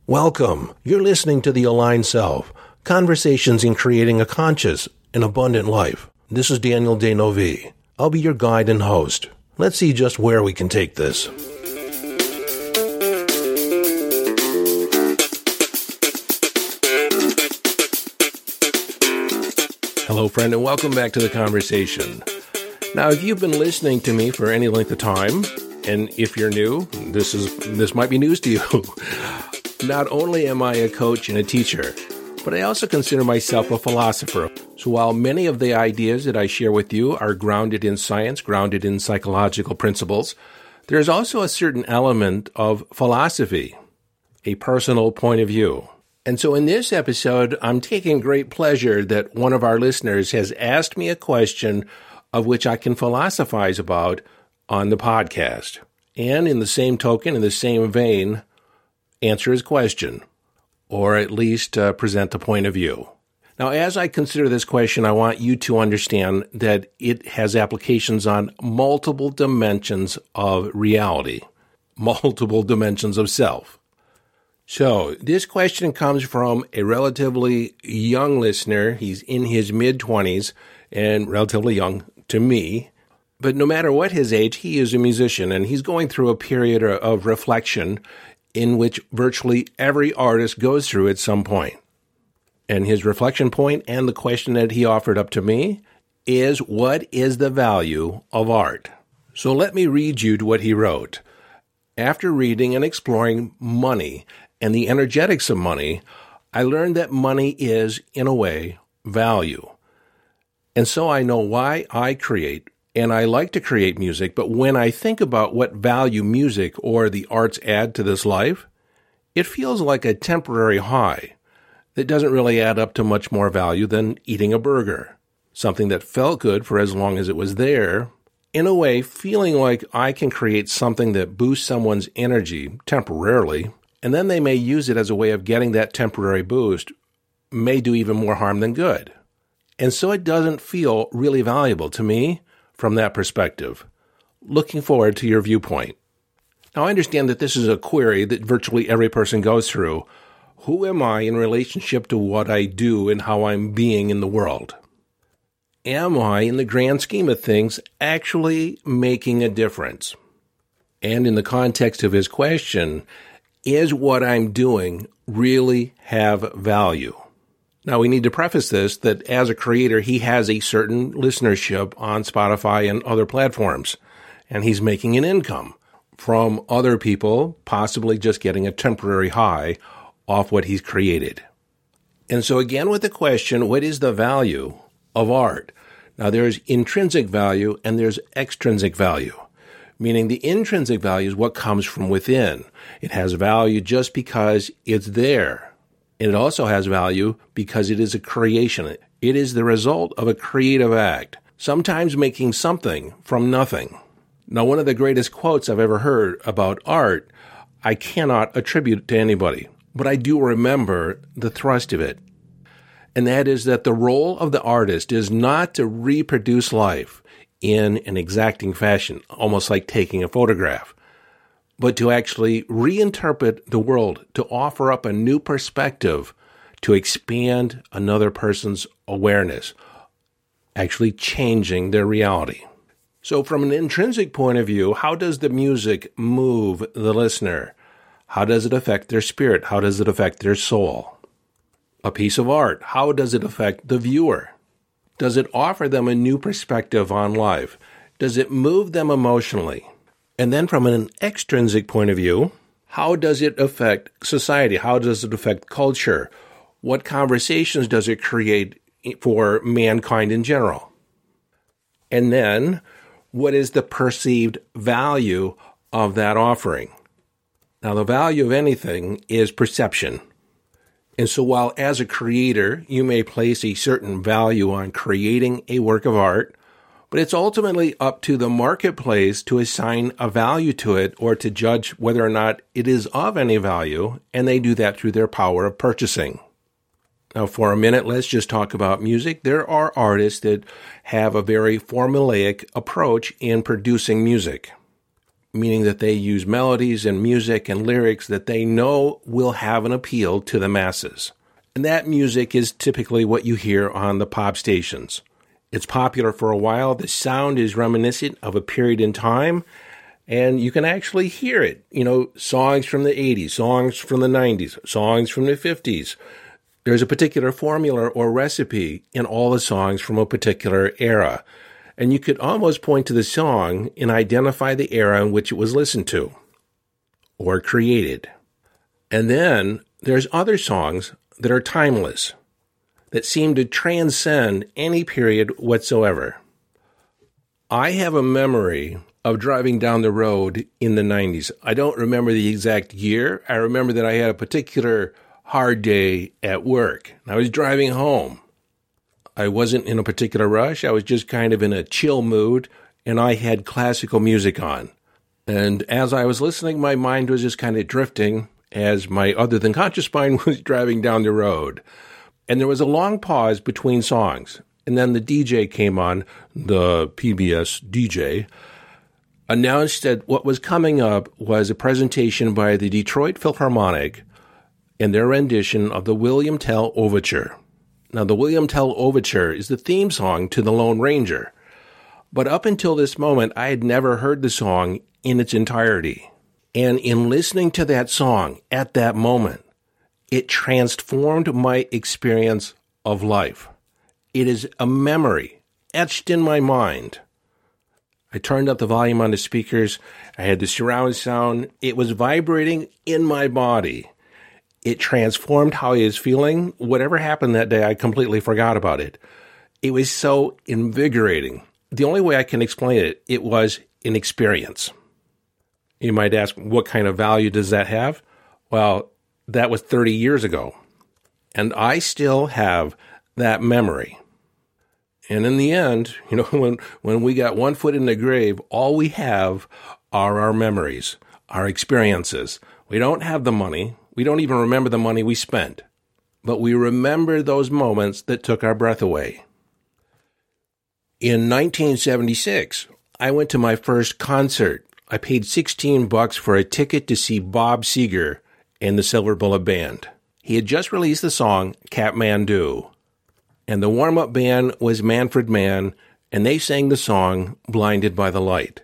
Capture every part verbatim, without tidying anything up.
Welcome. You're listening to The Aligned Self, Conversations in Creating a Conscious and Abundant Life. This is Daniel D'Neuville. I'll be your guide and host. Let's see just where we can take this. Hello, friend, and welcome back to the conversation. Now, if you've been listening to me for any length of time, and if you're new, this is this might be news to you. Not only am I a coach and a teacher, but I also consider myself a philosopher. So while many of the ideas that I share with you are grounded in science, grounded in psychological principles, there's also a certain element of philosophy, a personal point of view. And so in this episode, I'm taking great pleasure that one of our listeners has asked me a question of which I can philosophize about on the podcast. And in the same token, in the same vein, answer his question, or at least uh, present the point of view. Now, as I consider this question, I want you to understand that it has applications on multiple dimensions of reality, multiple dimensions of self. So, this question comes from a relatively young listener. He's in his mid-twenties and relatively young to me. But no matter what his age, he is a musician, and he's going through a period of reflection in which virtually every artist goes through at some point. And his reflection point and the question that he offered up to me is, what is the value of art? So let me read you what he wrote. After reading and exploring money and the energetics of money, I learned that money is, in a way, value. And so I know why I create, and I like to create music, but when I think about what value music or the arts add to this life, it feels like a temporary high that doesn't really add up to much more value than eating a burger, something that felt good for as long as it was there. In a way, feeling like I can create something that boosts someone's energy temporarily, and then they may use it as a way of getting that temporary boost, may do even more harm than good. And so it doesn't feel really valuable to me from that perspective. Looking forward to your viewpoint. Now, I understand that this is a query that virtually every person goes through. Who am I in relationship to what I do and how I'm being in the world? Am I, in the grand scheme of things, actually making a difference? And in the context of his question, is what I'm doing really have value? Now, we need to preface this that as a creator, he has a certain listenership on Spotify and other platforms, and he's making an income from other people, possibly just getting a temporary high off what he's created. And so again, with the question, what is the value of art? Now, there's intrinsic value and there's extrinsic value, meaning the intrinsic value is what comes from within. It has value just because it's there. And it also has value because it is a creation. It is the result of a creative act, sometimes making something from nothing. Now, one of the greatest quotes I've ever heard about art, I cannot attribute to anybody, but I do remember the thrust of it. And that is that the role of the artist is not to reproduce life in an exacting fashion, almost like taking a photograph, but to actually reinterpret the world, to offer up a new perspective, to expand another person's awareness, actually changing their reality. So from an intrinsic point of view, how does the music move the listener? How does it affect their spirit? How does it affect their soul? A piece of art, how does it affect the viewer? Does it offer them a new perspective on life? Does it move them emotionally? And then from an extrinsic point of view, how does it affect society? How does it affect culture? What conversations does it create for mankind in general? And then, what is the perceived value of that offering? Now, the value of anything is perception. And so while as a creator, you may place a certain value on creating a work of art, but it's ultimately up to the marketplace to assign a value to it or to judge whether or not it is of any value, and they do that through their power of purchasing. Now, for a minute, let's just talk about music. There are artists that have a very formulaic approach in producing music, meaning that they use melodies and music and lyrics that they know will have an appeal to the masses. And that music is typically what you hear on the pop stations. It's popular for a while. The sound is reminiscent of a period in time, and you can actually hear it. You know, songs from the eighties, songs from the nineties, songs from the fifties. There's a particular formula or recipe in all the songs from a particular era. And you could almost point to the song and identify the era in which it was listened to or created. And then there's other songs that are timeless, that seem to transcend any period whatsoever. I have a memory of driving down the road in the nineties. I don't remember the exact year. I remember that I had a particular hard day at work. I was driving home. I wasn't in a particular rush. I was just kind of in a chill mood, and I had classical music on. And as I was listening, my mind was just kind of drifting as my other than conscious mind was driving down the road. And there was a long pause between songs. And then the D J came on, the P B S D J, announced that what was coming up was a presentation by the Detroit Philharmonic and their rendition of the William Tell Overture. Now, the William Tell Overture is the theme song to The Lone Ranger. But up until this moment, I had never heard the song in its entirety. And in listening to that song at that moment, it transformed my experience of life. It is a memory etched in my mind. I turned up the volume on the speakers. I had the surround sound. It was vibrating in my body. It transformed how I was feeling. Whatever happened that day, I completely forgot about it. It was so invigorating. The only way I can explain it, it was an experience. You might ask, what kind of value does that have? Well, that was thirty years ago. And I still have that memory. And in the end, you know, when, when we got one foot in the grave, all we have are our memories, our experiences. We don't have the money. We don't even remember the money we spent. But we remember those moments that took our breath away. In nineteen seventy-six, I went to my first concert. I paid sixteen bucks for a ticket to see Bob Seger and the Silver Bullet Band. He had just released the song Kathmandu. And the warm-up band was Manfred Mann, and they sang the song Blinded by the Light.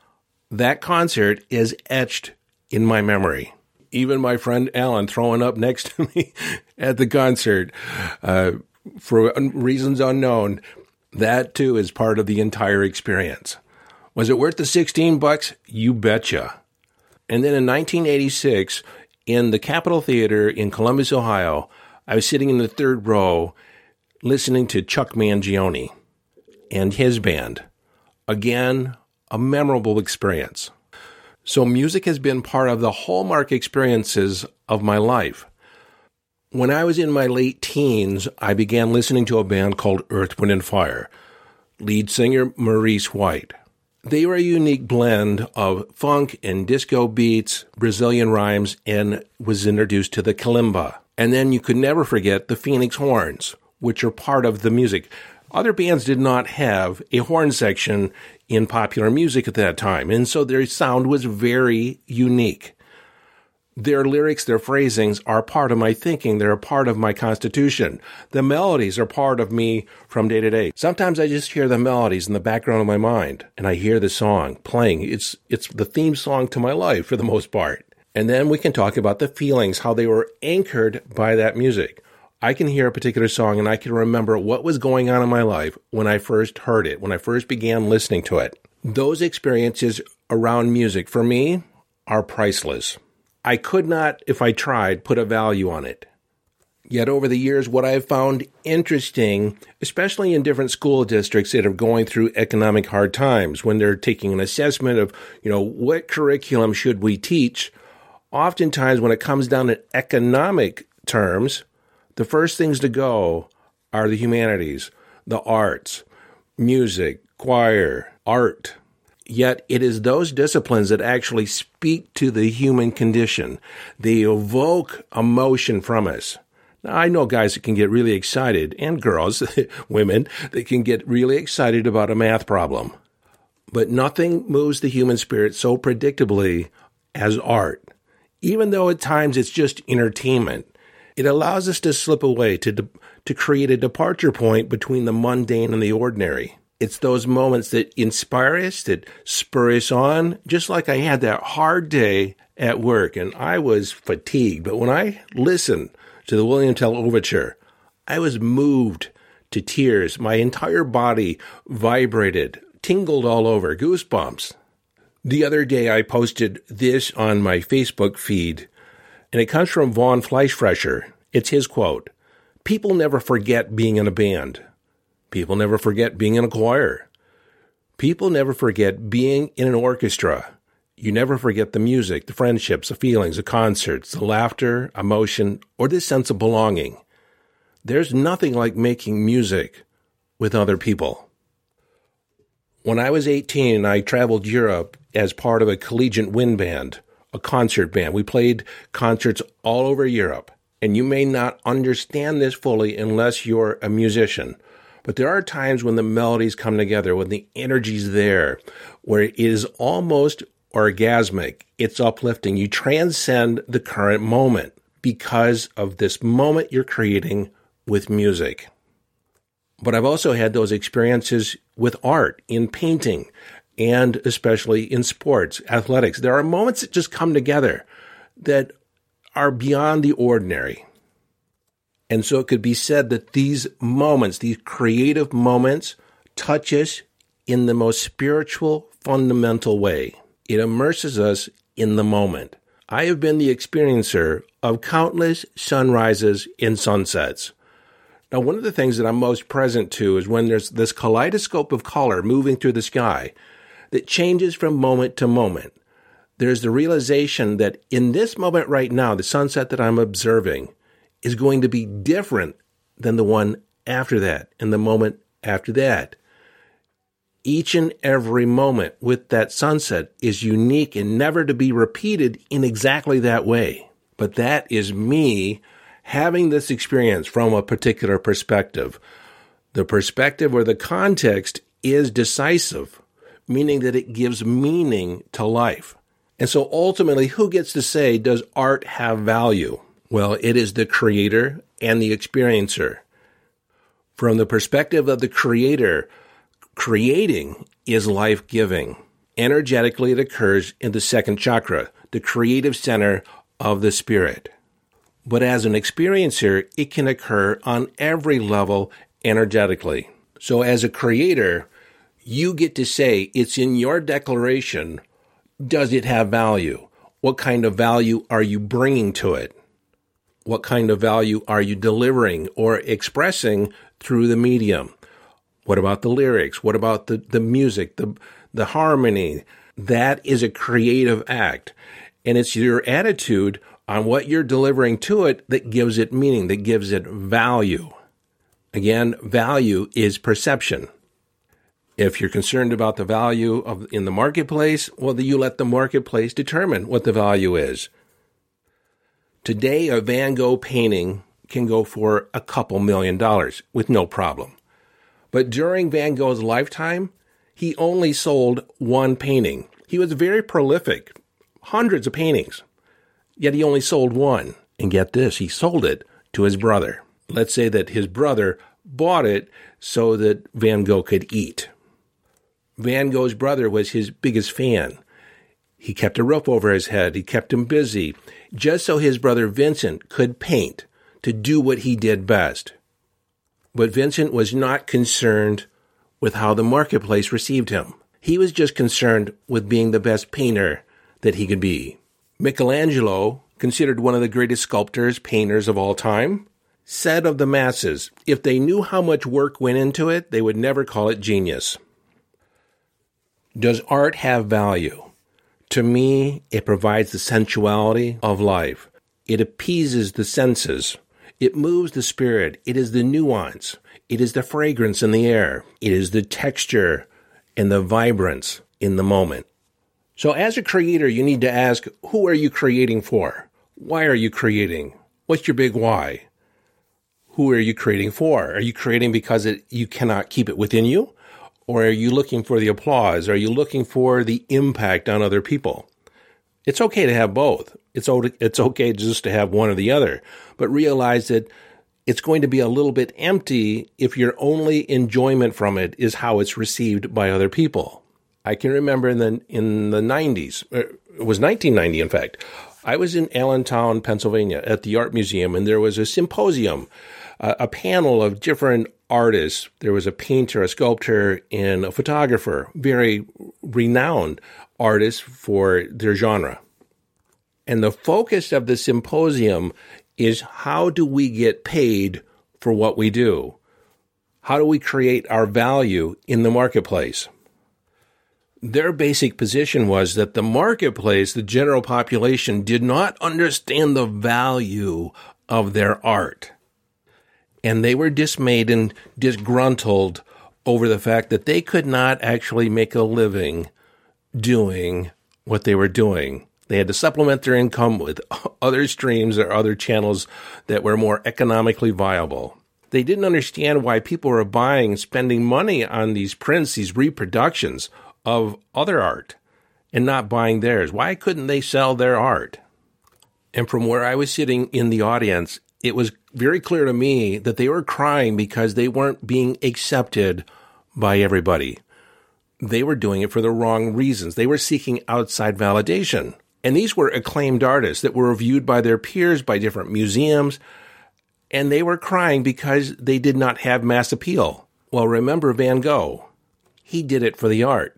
That concert is etched in my memory. Even my friend Alan throwing up next to me at the concert, uh, for reasons unknown, that too is part of the entire experience. Was it worth the sixteen bucks? You betcha. And then in nineteen eighty-six, in the Capitol Theater in Columbus, Ohio, I was sitting in the third row listening to Chuck Mangione and his band. Again, a memorable experience. So music has been part of the hallmark experiences of my life. When I was in my late teens, I began listening to a band called Earth, Wind and Fire. Lead singer Maurice White. They were a unique blend of funk and disco beats, Brazilian rhymes, and was introduced to the kalimba. And then you could never forget the Phoenix Horns, which are part of the music. Other bands did not have a horn section in popular music at that time, and so their sound was very unique. Their lyrics, their phrasings are part of my thinking. They're a part of my constitution. The melodies are part of me from day to day. Sometimes I just hear the melodies in the background of my mind, and I hear the song playing. It's it's the theme song to my life for the most part. And then we can talk about the feelings, how they were anchored by that music. I can hear a particular song, and I can remember what was going on in my life when I first heard it, when I first began listening to it. Those experiences around music, for me, are priceless. I could not, if I tried, put a value on it. Yet over the years, what I have found interesting, especially in different school districts that are going through economic hard times, when they're taking an assessment of, you know, what curriculum should we teach, oftentimes when it comes down to economic terms, the first things to go are the humanities, the arts, music, choir, art. Yet it is those disciplines that actually speak to the human condition. They evoke emotion from us. Now, I know guys that can get really excited, and girls, women, that can get really excited about a math problem. But nothing moves the human spirit so predictably as art. Even though at times it's just entertainment, it allows us to slip away, to de- to create a departure point between the mundane and the ordinary. It's those moments that inspire us, that spur us on, just like I had that hard day at work and I was fatigued. But when I listened to the William Tell Overture, I was moved to tears. My entire body vibrated, tingled all over, goosebumps. The other day I posted this on my Facebook feed, and it comes from Vaughn Fleischfresher. It's his quote: "People never forget being in a band. People never forget being in a choir. People never forget being in an orchestra. You never forget the music, the friendships, the feelings, the concerts, the laughter, emotion, or the sense of belonging. There's nothing like making music with other people." When I was eighteen, I traveled Europe as part of a collegiate wind band, a concert band. We played concerts all over Europe. And you may not understand this fully unless you're a musician. But there are times when the melodies come together, when the energy's there, where it is almost orgasmic. It's uplifting. You transcend the current moment because of this moment you're creating with music. But I've also had those experiences with art, in painting, and especially in sports, athletics. There are moments that just come together that are beyond the ordinary. And so it could be said that these moments, these creative moments, touch us in the most spiritual, fundamental way. It immerses us in the moment. I have been the experiencer of countless sunrises and sunsets. Now, one of the things that I'm most present to is when there's this kaleidoscope of color moving through the sky that changes from moment to moment. There's the realization that in this moment right now, the sunset that I'm observing is going to be different than the one after that and the moment after that. Each and every moment with that sunset is unique and never to be repeated in exactly that way. But that is me having this experience from a particular perspective. The perspective or the context is decisive, meaning that it gives meaning to life. And so ultimately, who gets to say, does art have value? Well, it is the creator and the experiencer. From the perspective of the creator, creating is life-giving. Energetically, it occurs in the second chakra, the creative center of the spirit. But as an experiencer, it can occur on every level energetically. So as a creator, you get to say, it's in your declaration, does it have value? What kind of value are you bringing to it? What kind of value are you delivering or expressing through the medium? What about the lyrics? What about the, the music, the, the harmony? That is a creative act. And it's your attitude on what you're delivering to it that gives it meaning, that gives it value. Again, value is perception. If you're concerned about the value of in the marketplace, well, then you let the marketplace determine what the value is. Today, a Van Gogh painting can go for a couple million dollars with no problem. But during Van Gogh's lifetime, he only sold one painting. He was very prolific, hundreds of paintings, yet he only sold one. And get this, he sold it to his brother. Let's say that his brother bought it so that Van Gogh could eat. Van Gogh's brother was his biggest fan. He kept a roof over his head. He kept him busy, just so his brother Vincent could paint, to do what he did best. But Vincent was not concerned with how the marketplace received him. He was just concerned with being the best painter that he could be. Michelangelo, considered one of the greatest sculptors, painters of all time, said of the masses, if they knew how much work went into it, they would never call it genius. Does art have value? To me, it provides the sensuality of life. It appeases the senses. It moves the spirit. It is the nuance. It is the fragrance in the air. It is the texture and the vibrance in the moment. So as a creator, you need to ask, who are you creating for? Why are you creating? What's your big why? Who are you creating for? Are you creating because it, you cannot keep it within you? Or are you looking for the applause? Are you looking for the impact on other people? It's okay to have both. It's it's okay just to have one or the other. But realize that it's going to be a little bit empty if your only enjoyment from it is how it's received by other people. I can remember in the in the nineties, it was nineteen ninety, in fact, I was in Allentown, Pennsylvania, at the Art Museum, and there was a symposium, uh, a panel of different artists. There was a painter, a sculptor, and a photographer, very renowned artists for their genre. And the focus of the symposium is, how do we get paid for what we do? How do we create our value in the marketplace? Their basic position was that the marketplace, the general population, did not understand the value of their art. And they were dismayed and disgruntled over the fact that they could not actually make a living doing what they were doing. They had to supplement their income with other streams or other channels that were more economically viable. They didn't understand why people were buying and spending money on these prints, these reproductions of other art, and not buying theirs. Why couldn't they sell their art? And from where I was sitting in the audience, it was very clear to me that they were crying because they weren't being accepted by everybody. They were doing it for the wrong reasons. They were seeking outside validation. And these were acclaimed artists that were reviewed by their peers, by different museums, and they were crying because they did not have mass appeal. Well, remember Van Gogh. He did it for the art.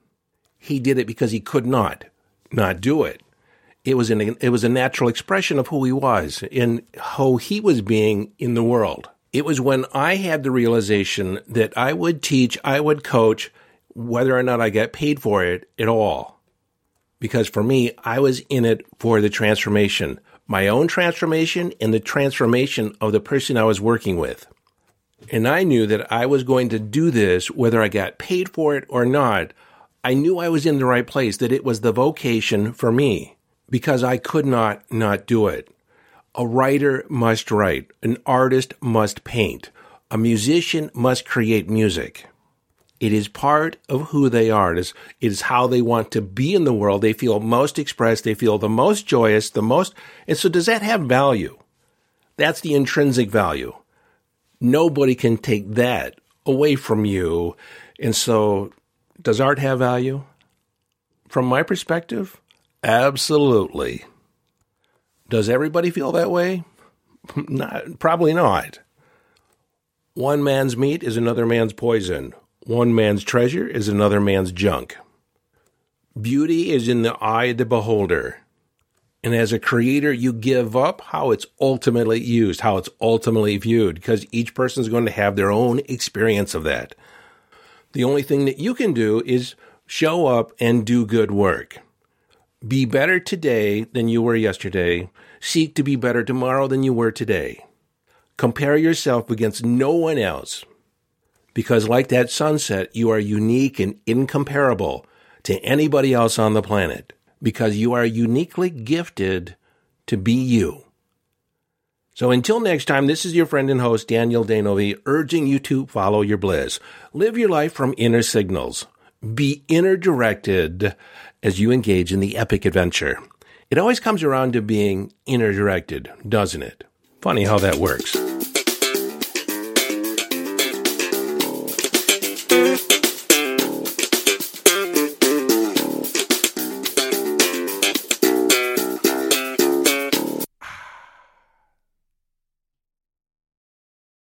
He did it because he could not not do it. It was an it was a natural expression of who he was and how he was being in the world. It was when I had the realization that I would teach, I would coach, whether or not I got paid for it at all. Because for me, I was in it for the transformation, my own transformation and the transformation of the person I was working with. And I knew that I was going to do this whether I got paid for it or not. I knew I was in the right place, that it was the vocation for me, because I could not not do it. A writer must write. An artist must paint. A musician must create music. It is part of who they are. It is, it is how they want to be in the world. They feel most expressed. They feel the most joyous, the most. And so does that have value? That's the intrinsic value. Nobody can take that away from you. And so, does art have value? From my perspective, absolutely. Does everybody feel that way? Not, probably not. One man's meat is another man's poison. One man's treasure is another man's junk. Beauty is in the eye of the beholder. And as a creator, you give up how it's ultimately used, how it's ultimately viewed, because each person's going to have their own experience of that. The only thing that you can do is show up and do good work. Be better today than you were yesterday. Seek to be better tomorrow than you were today. Compare yourself against no one else. Because like that sunset, you are unique and incomparable to anybody else on the planet. Because you are uniquely gifted to be you. So until next time, this is your friend and host, Daniel D'Neuville, urging you to follow your bliss. Live your life from inner signals. Be inner directed as you engage in the epic adventure. It always comes around to being inner directed, doesn't it? Funny how that works.